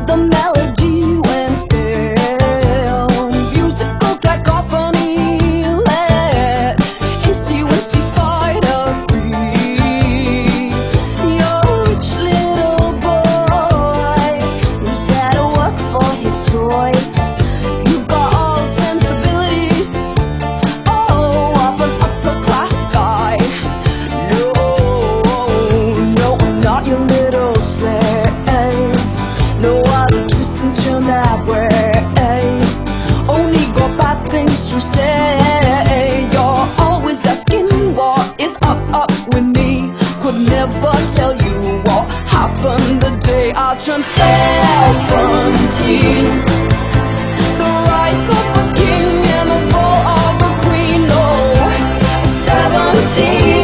the melody went stale. Musical cacophony led incy-wincy spider-free. You're a rich little boy who's had to work for his toys. You've got all the sensibilities, oh, of an upper-class guy. No, I'm not your little slave. No other twist and turn that way. Only got bad things to say. You're always asking what is up with me. Could never tell you what happened the day I turned 17. The rise of a king and the fall of a queen. Oh, 17.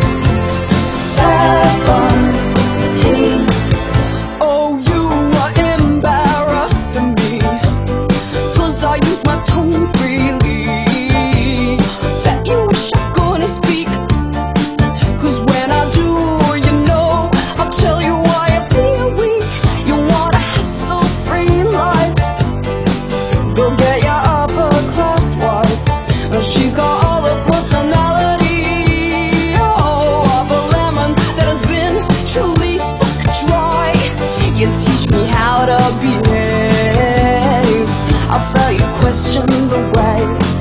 17. Oh, you are embarrassed of me, 'cause I use my tongue freely. Bet you wish I couldn't speak, 'cause when I do, you know, I'll tell you why you're being weak. You want a hassle-free life. Go get your upper-class wife. She's got all the personality, oh, of a lemon that has been truly sucked dry. You teach me how to behave. I felt you question the way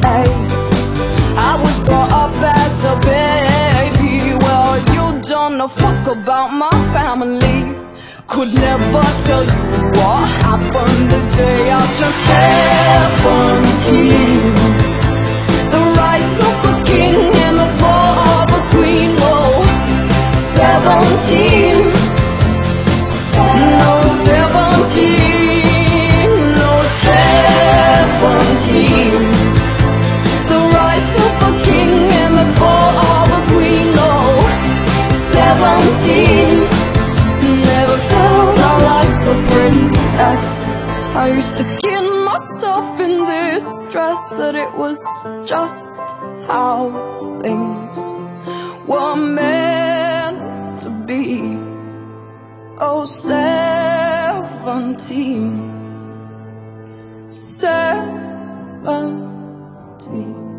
I was brought up as a baby. Well, you don't know fuck about my family. Could never tell you what happened the day I turned 17. The rise of a king and the fall of a queen. Oh, 17. No, 17. No, 17. The rise of a king and the fall of a queen. Oh, 17. Never felt like a princess. I used to kid myself in this stress that it was just how things were meant to be. Oh, 17. 17.